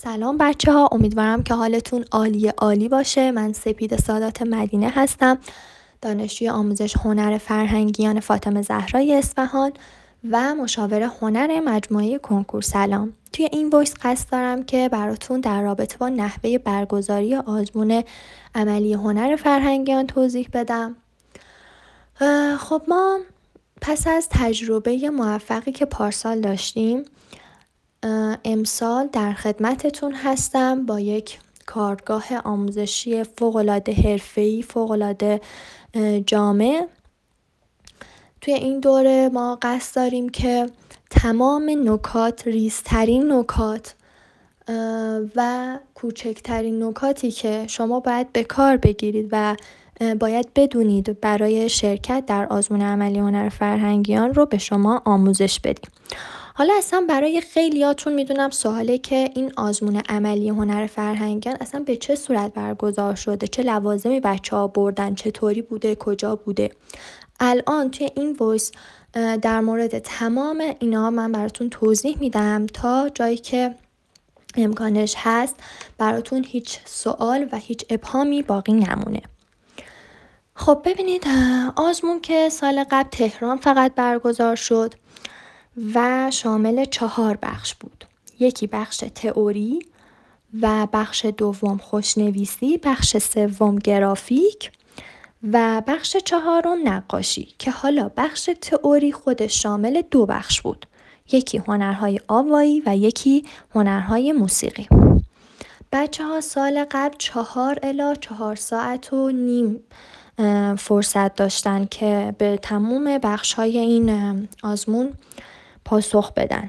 سلام بچه ها، امیدوارم که حالتون عالی باشه. من سپید سادات مدینه هستم، دانشجوی آموزش هنر فرهنگیان فاطمه زهرای اصفهان و مشاور هنر مجموعه کنکور سلام. توی این وایس قصد دارم که براتون در رابطه با نحوه برگزاری آزمون عملی هنر فرهنگیان توضیح بدم. خب ما پس از تجربه موفقی که پارسال داشتیم، امسال در خدمتتون هستم با یک کارگاه آموزشی فوق‌العاده حرفه‌ای، فوق‌العاده جامع. توی این دوره ما قصد داریم که تمام نکات، ریزترین نکات و کوچکترین نکاتی که شما باید به کار بگیرید و باید بدونید برای شرکت در آزمون عملی هنر فرهنگیان رو به شما آموزش بدیم. حالا اصلا برای خیلیاتون میدونم سواله که این آزمون عملی هنر فرهنگیان اصلا به چه صورت برگزار شده، چه لوازمی بچه‌ها بردن، چطوری بوده، کجا بوده. الان توی این وایس در مورد تمام اینا من براتون توضیح میدم تا جایی که امکانش هست براتون هیچ سوال و هیچ ابهامی باقی نمونه. خب ببینید، آزمون که سال قبل تهران فقط برگزار شد و شامل 4 بخش بود. یکی بخش تئوری و بخش دوم خوشنویسی، بخش سوم گرافیک و بخش چهارم نقاشی، که حالا بخش تئوری خودش شامل 2 بخش بود. یکی هنرهای آوایی و یکی هنرهای موسیقی. بچه ها سال قبل 4 الی 4 ساعت و نیم فرصت داشتن که به تمام بخش های این آزمون پاسخ بدن.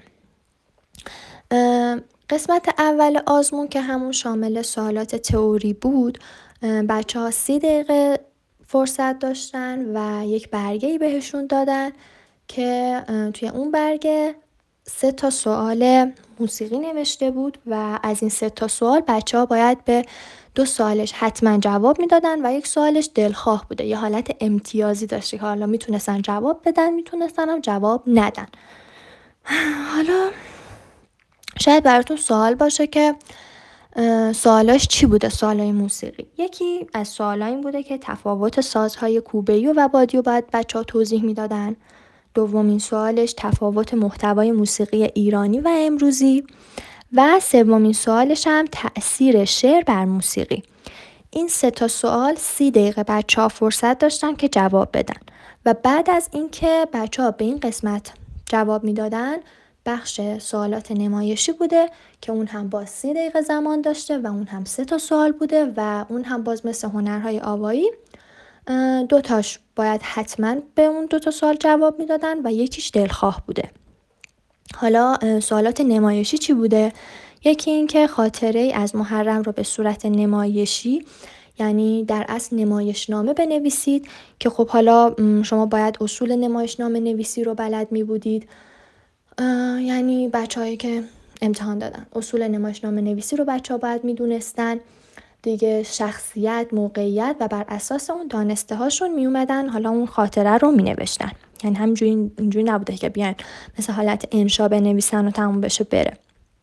قسمت اول آزمون که همون شامل سوالات تئوری بود، بچه ها 30 دقیقه فرصت داشتن و یک برگه‌ای بهشون دادن که توی اون برگه 3 تا سوال موسیقی نوشته بود و از این 3 تا سوال بچه ها باید به 2 سوالش حتما جواب میدادن و 1 سوالش دلخواه بوده، یه حالت امتیازی داشته که حالا میتونستن جواب بدن، میتونستن هم جواب ندن. حالا شاید براتون سوال باشه که سوالاش چی بوده. سوالای موسیقی، یکی از سوالا این بوده که تفاوت سازهای کوبه‌ای و بادیو باید بچه‌ها توضیح میدادن. دومین سوالش تفاوت محتوای موسیقی ایرانی و امروزی و سومین سوالش هم تأثیر شعر بر موسیقی. این 3 تا سوال 30 دقیقه بچه‌ها فرصت داشتن که جواب بدن و بعد از اینکه بچه‌ها به این قسمت جواب میدادن، بخش سوالات نمایشی بوده که اون هم باز 30 دقیقه زمان داشته و اون هم 3 تا سوال بوده و اون هم باز مثل هنرهای آوایی 2 تاش باید حتما به اون 2 تا سوال جواب میدادن و یکیش دلخواه بوده. حالا سوالات نمایشی چی بوده؟ یکی این که خاطره از محرم رو به صورت نمایشی، یعنی در اصل نمایشنامه بنویسید، که خب حالا شما باید اصول نمایشنامه نویسی رو بلد می بودید. یعنی بچه‌هایی که امتحان دادن اصول نمایشنامه نویسی رو بچه‌ها باید می دونستن دیگه، شخصیت، موقعیت، و بر اساس اون دانسته هاشون می اومدن حالا اون خاطره رو می نوشتن. یعنی اینجوری نبوده که بیان مثل حالت انشا بنویسن و تموم بشه بره.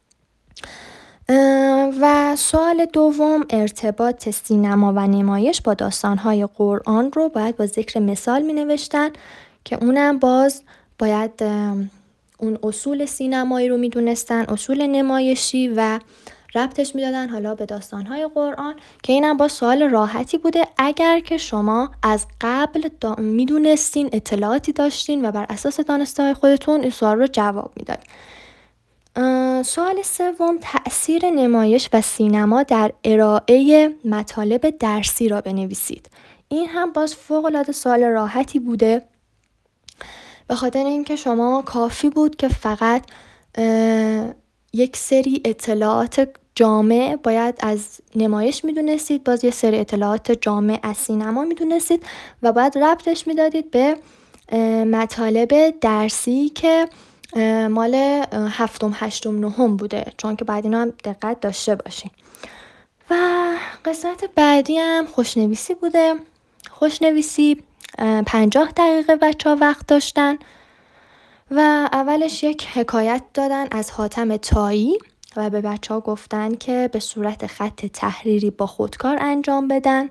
و سوال دوم ارتباط سینما و نمایش با داستان‌های قرآن رو باید با ذکر مثال می نوشتن، که اونم باز باید اون اصول سینمایی رو می دونستن، اصول نمایشی، و ربطش میدادن حالا به داستان‌های قرآن، که اینم با سوال راحتی بوده اگر که شما از قبل میدونستین، اطلاعاتی داشتین و بر اساس دانسته‌های خودتون این سوال رو جواب میدادین. سوال سوم تأثیر نمایش و سینما در ارائه مطالب درسی را بنویسید. این هم باز فوق‌العاده سوال راحتی بوده، به خاطر اینکه شما کافی بود که فقط یک سری اطلاعات جامع باید از نمایش میدونستید، باز یه سری اطلاعات جامع از سینما میدونستید و باید ربطش میدادید به مطالب درسی که مال 7م، 8م، 9م بوده، چون که بعد اینا هم دقت داشته باشین. و قسمت بعدی هم خوشنویسی بوده. خوشنویسی 50 دقیقه بچه‌ها وقت داشتن و اولش یک حکایت دادن از حاتم طایی و به بچه‌ها گفتن که به صورت خط تحریری با خودکار انجام بدن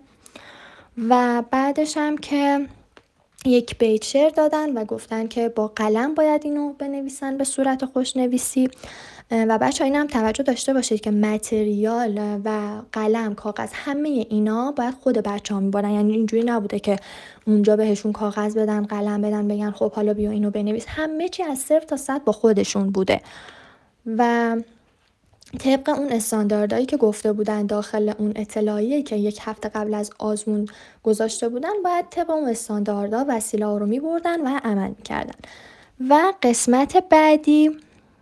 و بعدش هم که یک بیت شعر دادن و گفتن که با قلم باید اینو بنویسن به صورت خوشنویسی. و بچه ها این هم توجه داشته باشید که متریال و قلم، کاغذ، همه اینا باید خود بچه ها میبارن. یعنی اینجوری نبوده که اونجا بهشون کاغذ بدن، قلم بدن، بگن خب حالا بیا اینو بنویس. همه چی از 0 تا 100 با خودشون بوده و طبق اون استانداردهایی که گفته بودن داخل اون اطلاعیه‌ای که 1 هفته قبل از آزمون گذاشته بودن، باید طبق اون استانداردها وسیله ها رو میبردن و عمل میکردن. و قسمت بعدی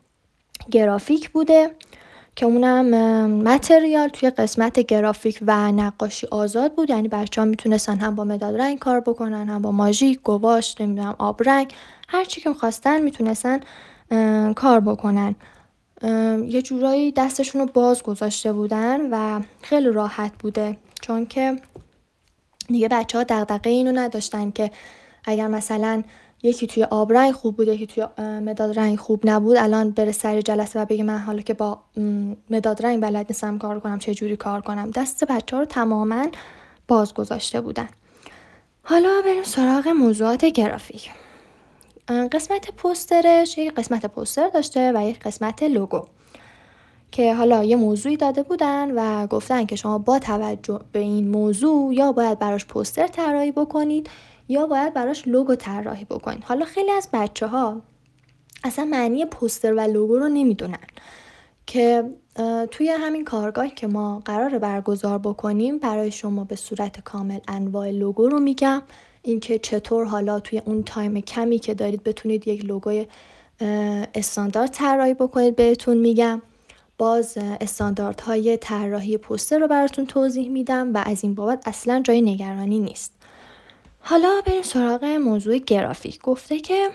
گرافیک بوده که اونم متریال توی قسمت گرافیک و نقاشی آزاد بود. یعنی بچه ها میتونستن هم با مداد رنگ کار بکنن، هم با ماژیک، گواش، نمیدونم آبرنگ، هر چی که میخواستن میتونستن کار بکنن. یه جورایی دستشون رو باز گذاشته بودن و خیلی راحت بوده، چون که دیگه بچه ها دغدغه اینو نداشتن که اگر مثلا یکی توی آبرنگ خوب بود، یکی توی مداد رنگ خوب نبود، الان بره سر جلسه و بگه من حالا که با مداد رنگ بلد نیستم کار کنم، چه جوری کار کنم. دست بچه ها رو تماما باز گذاشته بودن. حالا بریم سراغ موضوعات گرافیک. قسمت پوسترش یک قسمت پوستر داشته و یک قسمت لوگو که حالا یه موضوعی داده بودن و گفتن که شما با توجه به این موضوع یا باید براش پوستر طراحی بکنید یا باید براش لوگو طراحی بکنید. حالا خیلی از بچه‌ها اصلا معنی پوستر و لوگو رو نمیدونن که توی همین کارگاه که ما قراره برگزار بکنیم برای شما به صورت کامل انواع لوگو رو میگم، اینکه چطور حالا توی اون تایم کمی که دارید بتونید یک لوگوی استاندارد طراحی بکنید بهتون میگم. باز استانداردهای طراحی پوستر رو براتون توضیح میدم و از این بابت اصلا جای نگرانی نیست. حالا بریم سراغ موضوع گرافیک. گفته که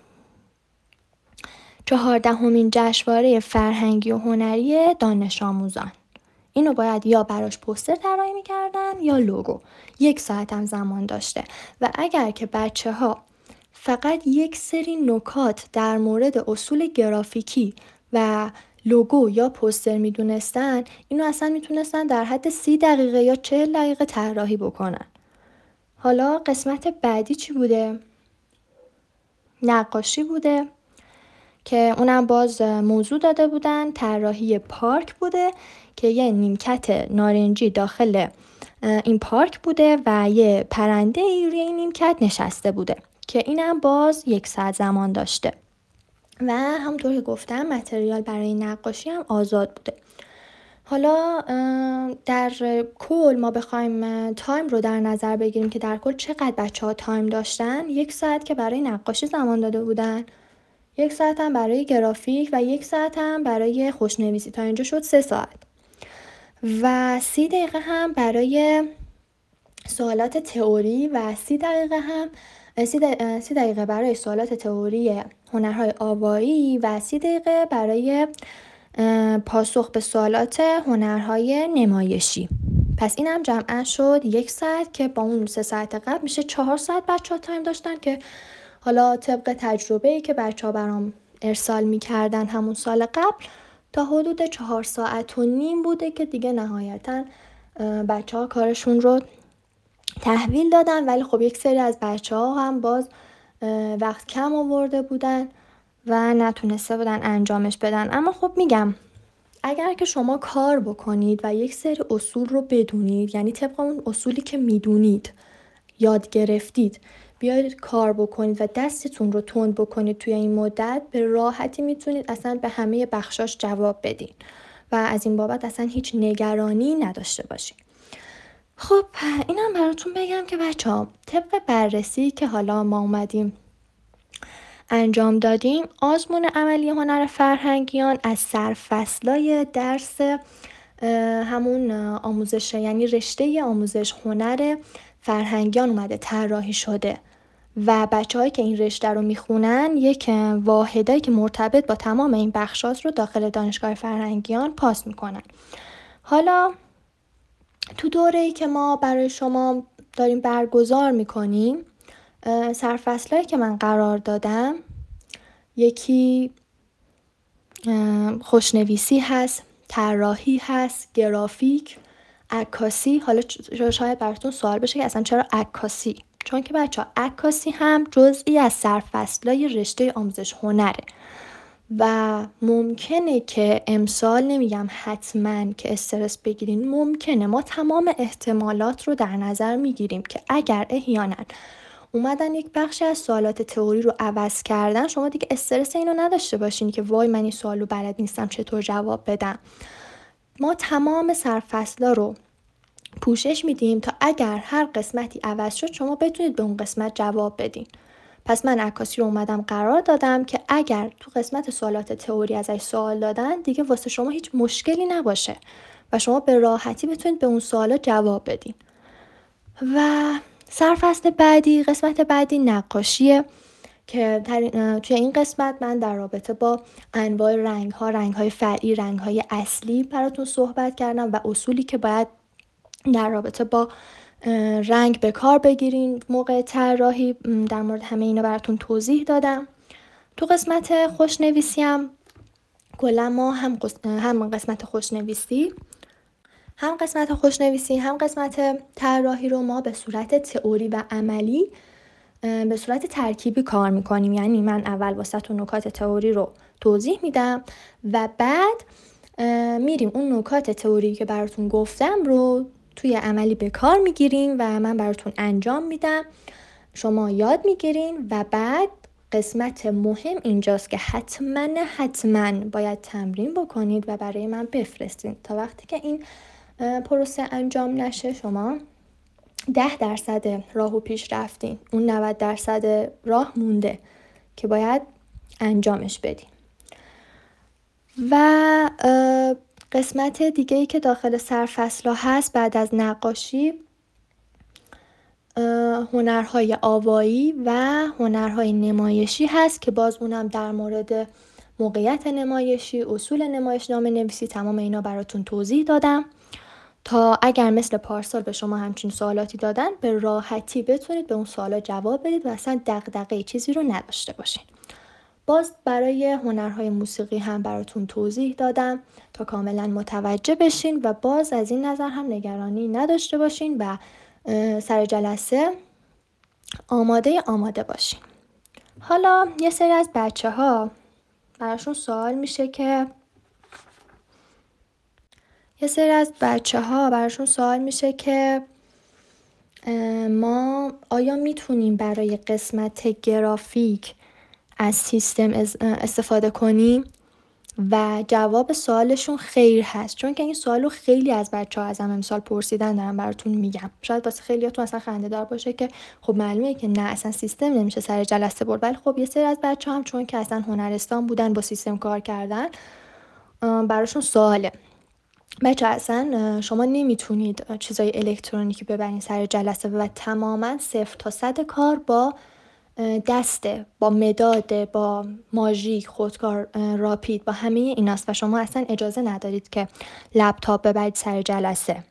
14مین جشنواره فرهنگی و هنری دانش آموزان، اینو باید یا براش پوستر طراحی میکردن یا لوگو. 1 ساعت هم زمان داشته و اگر که بچه ها فقط یک سری نکات در مورد اصول گرافیکی و لوگو یا پوستر میدونستن، اینو اصلا میتونستن در حد 30 دقیقه یا 40 دقیقه طراحی بکنن. حالا قسمت بعدی چی بوده؟ نقاشی بوده که اونم باز موضوع داده بودن، طراحی پارک بوده که یه نیمکت نارنجی داخل این پارک بوده و یه پرنده روی این نیمکت نشسته بوده که اینم باز 1 ساعت زمان داشته و همونطور که گفتم متریال برای نقاشی هم آزاد بوده. حالا در کل ما بخوایم تایم رو در نظر بگیریم که در کل چقدر بچه ها تایم داشتن، 1 ساعت که برای نقاشی زمان داده بودن، 1 ساعت هم برای گرافیک و 1 ساعت هم برای خوشنویسی. تا اینجا شد 3 ساعت و 30 دقیقه هم برای سوالات تئوری و 30 دقیقه هم 30 دقیقه برای سوالات تئوری هنرهای آوایی و 30 دقیقه برای پاسخ به سوالات هنرهای نمایشی. پس این هم جمعا شد 1 ساعت که با اون 3 ساعت قبل میشه 4 ساعت بچه ها تایم داشتن که حالا طبق تجربه‌ای که بچه ها برام ارسال میکردن همون سال قبل تا حدود 4 ساعت و نیم بوده که دیگه نهایتا بچه ها کارشون رو تحویل دادن. ولی خب یک سری از بچه ها هم باز وقت کم آورده بودن و نتونسته بودن انجامش بدن. اما خب میگم اگر که شما کار بکنید و یک سری اصول رو بدونید، یعنی طبق اون اصولی که میدونید یاد گرفتید بیاید کار بکنید و دستتون رو تند بکنید توی این مدت، به راحتی میتونید اصلا به همه بخشاش جواب بدین و از این بابت اصلا هیچ نگرانی نداشته باشید. خب اینم براتون بگم که بچه ها طبق بررسی که حالا ما اومدیم انجام دادیم، آزمون عملی هنر فرهنگیان از سرفصلای درس همون آموزش، یعنی رشته آموزش هنر فرهنگیان اومده طراحی شده و بچه‌هایی که این رشته رو میخونن یک واحدایی که مرتبط با تمام این بخشات رو داخل دانشگاه فرهنگیان پاس میکنن. حالا تو دوره‌ای که ما برای شما داریم برگزار میکنیم، سرفصلایی که من قرار دادم، یکی خوشنویسی هست، طراحی هست، گرافیک، عکاسی. حالا شاید براتون سوال بشه که اصلا چرا عکاسی؟ چون که بچه‌ها عکاسی هم جزئی از سرفصلای رشته آموزش هنره و ممکنه که امسال، نمیگم حتما که استرس بگیرین، ممکنه ما تمام احتمالات رو در نظر میگیریم که اگر احیانا اومدن یک بخشی از سوالات تئوری رو عوض کردن، شما دیگه استرس اینو نداشته باشین که وای من این سوال رو بلد نیستم چطور جواب بدم. ما تمام سرفصلا رو پوشش میدیم تا اگر هر قسمتی عوض شد شما بتونید به اون قسمت جواب بدین. پس من عکاسی رو اومدم قرار دادم که اگر تو قسمت سوالات تئوری ازش سوال دادن دیگه واسه شما هیچ مشکلی نباشه و شما به راحتی بتونید به اون سوالا جواب بدین. و سرفصل بعدی، قسمت بعدی نقاشیه که توی این قسمت من در رابطه با انواع رنگ‌های فرعی، رنگ‌های اصلی براتون صحبت کردم و اصولی که باید در رابطه با رنگ به کار بگیرین موقع طراحی. در مورد همه اینا براتون توضیح دادم. تو قسمت خوشنویسی هم کلا ما هم قسمت خوشنویسی هم قسمت طراحی رو ما به صورت تئوری و عملی به صورت ترکیبی کار میکنیم. یعنی من اول واسهتون نکات تئوری رو توضیح میدم و بعد میریم اون نکات تئوری که براتون گفتم رو توی عملی به کار میگیریم و من براتون انجام میدم، شما یاد میگیرین و بعد قسمت مهم اینجاست که حتما باید تمرین بکنید و برای من بفرستین. تا وقتی که این پروسه انجام نشه شما 10% راهو پیش رفتین، اون 90% راه مونده که باید انجامش بدین. و قسمت دیگه‌ای که داخل سرفصل‌ها هست بعد از نقاشی هنرهای آوایی و هنرهای نمایشی هست که باز اونم در مورد موقعیت نمایشی، اصول نمایشنامه نویسی، تمام اینا براتون توضیح دادم تا اگر مثل پارسال به شما همچین سوالاتی دادن به راحتی بتونید به اون سوالا جواب بدید و اصلا دغدغه چیزی رو نداشته باشین. باز برای هنرهای موسیقی هم براتون توضیح دادم تا کاملا متوجه بشین و باز از این نظر هم نگرانی نداشته باشین و سر جلسه آماده باشین. حالا یه سری از بچه‌ها براشون سوال میشه که ما آیا میتونیم برای قسمت گرافیک از سیستم استفاده کنیم؟ و جواب سوالشون خیر هست، چون که این سوالو خیلی از بچه‌ها ازم امسال پرسیدن، دارم براتون میگم. شاید واسه خیلیاتون اصلا خنده‌دار باشه که خب معلومه که نه اصلا سیستم نمیشه سر جلسه برد، ولی خب یه سری از بچه‌ها هم چون که اصلا هنرستان بودن با سیستم کار کردن براشون سواله. بچه اصلا شما نمیتونید چیزای الکترونیکی ببرین سر جلسه و تماما 0 تا 100 کار با دسته، با مداد، با ماژیک، خودکار، راپید، با همه ایناست و شما اصلا اجازه ندارید که لپتاپ ببرید سر جلسه.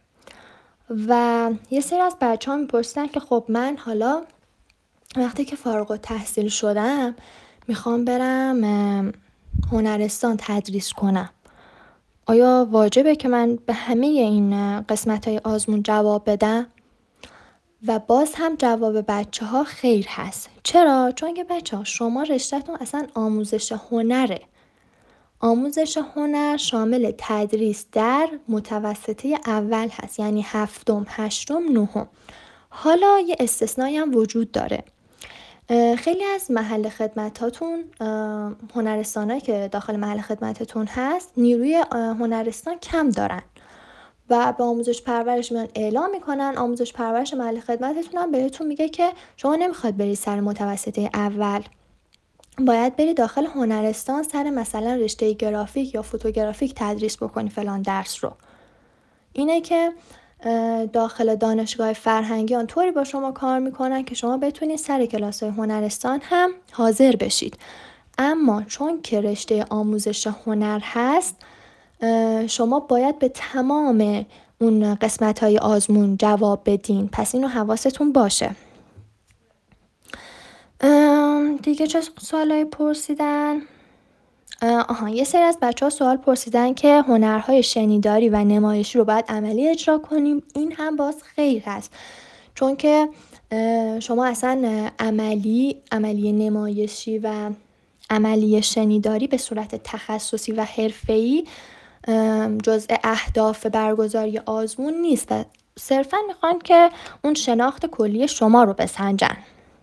و یه سری از بچه ها میپرسیدن که خب من حالا وقتی که فارغ التحصیل شدم میخوام برم هنرستان تدریس کنم، آیا واجبه که من به همه این قسمت‌های آزمون جواب بدم؟ و باز هم جواب بچه ها خیر هست. چرا؟ چون که بچه ها شما رشته‌تون اصلا آموزش هنره. آموزش هنر شامل تدریس در متوسطه اول هست، یعنی 7م، 8م، 9م. حالا یه استثنایی هم وجود داره. خیلی از محل خدمتاتون، هنرستانایی که داخل محل خدمتتون هست، نیروی هنرستان کم دارن و به آموزش پرورش میان اعلام میکنن. آموزش پرورش محل خدمتتون هم بهتون میگه که شما نمیخواد بری سر متوسطه اول، باید بری داخل هنرستان سر مثلا رشته گرافیک یا فوتوگرافیک تدریس بکنی فلان درس رو. اینه که داخل دانشگاه فرهنگی طوری با شما کار میکنن که شما بتونید سر کلاس‌های هنرستان هم حاضر بشید. اما چون که رشته آموزش هنر هست شما باید به تمام اون قسمت‌های آزمون جواب بدین، پس اینو حواستون باشه. دیگه چه سوالایی پرسیدن؟ یه سری از بچه‌ها سوال پرسیدن که هنرهای شنیداری و نمایشی رو باید عملی اجرا کنیم. این هم باز خیر هست، چون که شما اصلا عملی نمایشی و عملی شنیداری به صورت تخصصی و حرفه‌ای جزء اهداف برگزاری آزمون نیست. صرفا میخوان که اون شناخت کلی شما رو بسنجن.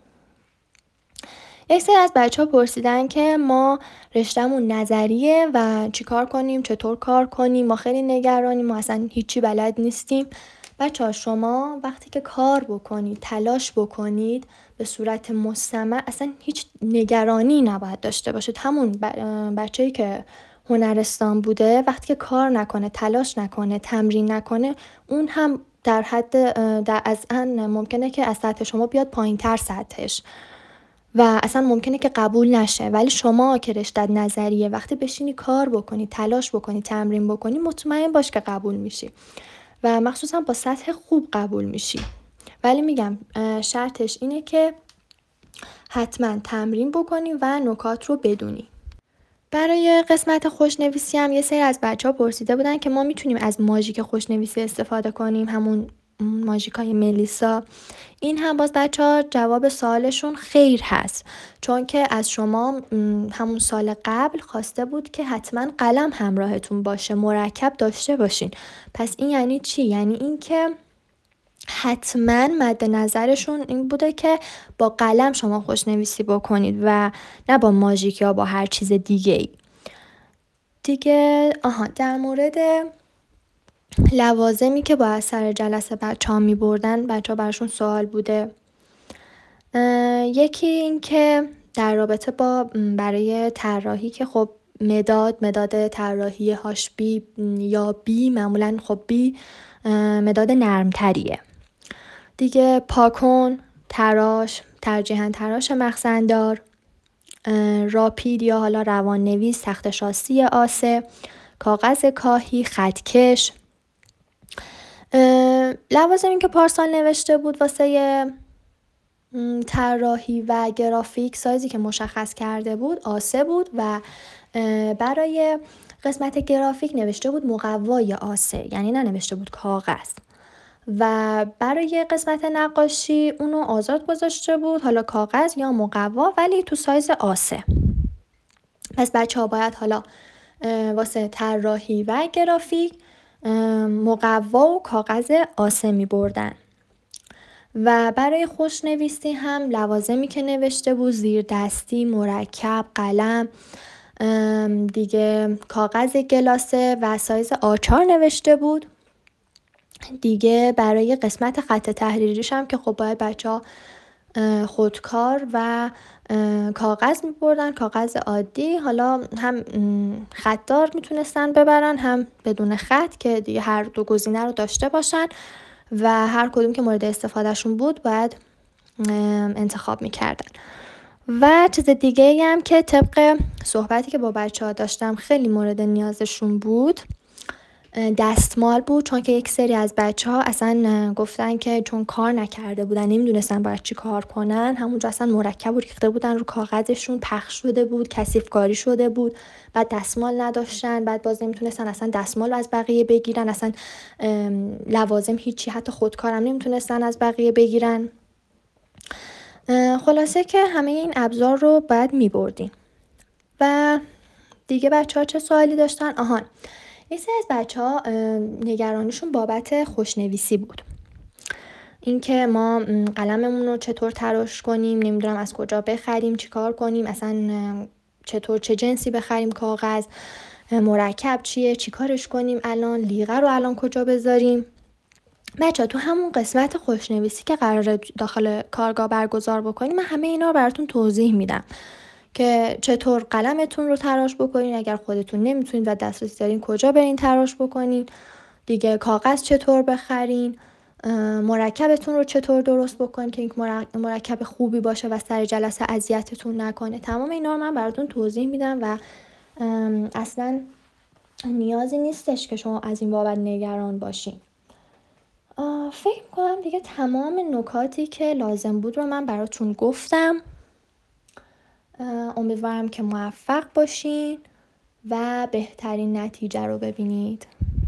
یک سری از بچه‌ها پرسیدن که ما رشته‌مون نظریه و چیکار کنیم، چطور کار کنیم، ما خیلی نگرانیم، ما اصلا هیچی بلد نیستیم. بچه‌ها شما وقتی که کار بکنید، تلاش بکنید به صورت مستمر، اصلا هیچ نگرانی نباید داشته باشید. همون بچه‌ای که هنرستان بوده وقتی که کار نکنه، تلاش نکنه، تمرین نکنه، اون هم در حد ممکنه که از سطح شما بیاد پایین‌تر سطحش و اصلا ممکنه که قبول نشه. ولی شما که رشته نظریه وقتی بشینی کار بکنی، تلاش بکنی، تمرین بکنی، مطمئن باش که قبول میشی و مخصوصا با سطح خوب قبول میشی. ولی میگم شرطش اینه که حتما تمرین بکنی و نکات رو بدونی. برای قسمت خوشنویسی هم یه سری از بچه‌ها پرسیده بودن که ما میتونیم از ماژیک خوشنویسی استفاده کنیم، همون ماژیکای ملیسا. این هم باز بچه‌ها جواب سوالشون خیر هست، چون که از شما همون سال قبل خواسته بود که حتما قلم همراهتون باشه، مرکب داشته باشین. پس این یعنی چی؟ یعنی این که حتما مد نظرشون این بوده که با قلم شما خوشنویسی بکنید و نه با ماژیک یا با هر چیز دیگه ای. در مورد لوازمی که باید سر جلسه بچه ها می بردن، بچه ها برشون سوال بوده. یکی این که در رابطه با برای طراحی که خب مداد طراحی هاش بی یا بی، معمولا خب بی مداد نرمتریه دیگه. پاکن، تراش، ترجیحاً تراش مخزن‌دار، راپید یا حالا روان نویس، تخت شاسی آسه، کاغذ کاهی، خطکش. لوازمی که پارسال نوشته بود واسه طراحی و گرافیک، سایزی که مشخص کرده بود آسه بود و برای قسمت گرافیک نوشته بود مقوای آسه، یعنی ننوشته بود کاغذ. و برای قسمت نقاشی اونو آزاد گذاشته بود، حالا کاغذ یا مقوا، ولی تو سایز آسه. پس بچه ها باید حالا واسه طراحی و گرافیک مقوا و کاغذ آسه می بردن. و برای خوشنویسی هم لوازمی که نوشته بود زیر دستی، مرکب، قلم، دیگه کاغذ گلاسه و سایز آچار نوشته بود. دیگه برای قسمت خط تحریریش هم که خب باید بچه ها خودکار و کاغذ می بردن، کاغذ عادی، حالا هم خطدار میتونستن ببرن هم بدون خط که دیگه هر دو گزینه رو داشته باشن و هر کدوم که مورد استفادهشون بود باید انتخاب میکردن. و چیز دیگه هم که طبق صحبتی که با بچه ها داشتم خیلی مورد نیازشون بود، دستمال بود، چون که یک سری از بچه ها اصلا گفتن که چون کار نکرده بودن نمیدونستن باید چی کار کنن، همونجا اصلا مرکب رو ریخته بودن رو کاغذشون، پخش شده بود، کثیف کاری شده بود، بعد دستمال نداشتن، بعد باز نمیتونستن اصلا دستمال از بقیه بگیرن، اصلا لوازم هیچی، حتی خودکارم نمیتونستن از بقیه بگیرن. خلاصه که همه این ابزار رو باید میبردین. و دیگه بچه ها چه سوالی داشتن؟ یه سری از بچه ها نگرانیشون بابت خوشنویسی بود، اینکه ما قلممون رو چطور تراش کنیم، نمیدونم از کجا بخریم، چی کار کنیم، اصلا چطور چه جنسی بخریم، کاغذ، مرکب چیه، چی کارش کنیم، الان لیغه رو الان کجا بذاریم. بچه ها تو همون قسمت خوشنویسی که قراره داخل کارگاه برگزار بکنیم من همه اینا رو براتون توضیح میدم که چطور قلمتون رو تراش بکنین، اگر خودتون نمیتونید و دسترسی دارین کجا برین تراش بکنین، دیگه کاغذ چطور بخرین، مرکبتون رو چطور درست بکنین که یک مرکب خوبی باشه و سر جلسه اذیتتون نکنه. تمام اینا رو من براتون توضیح میدم و اصلا نیازی نیستش که شما از این بابت نگران باشین. فکر کنم دیگه تمام نکاتی که لازم بود رو من براتون گفتم. امیدوارم که موفق باشین و بهترین نتیجه رو ببینید.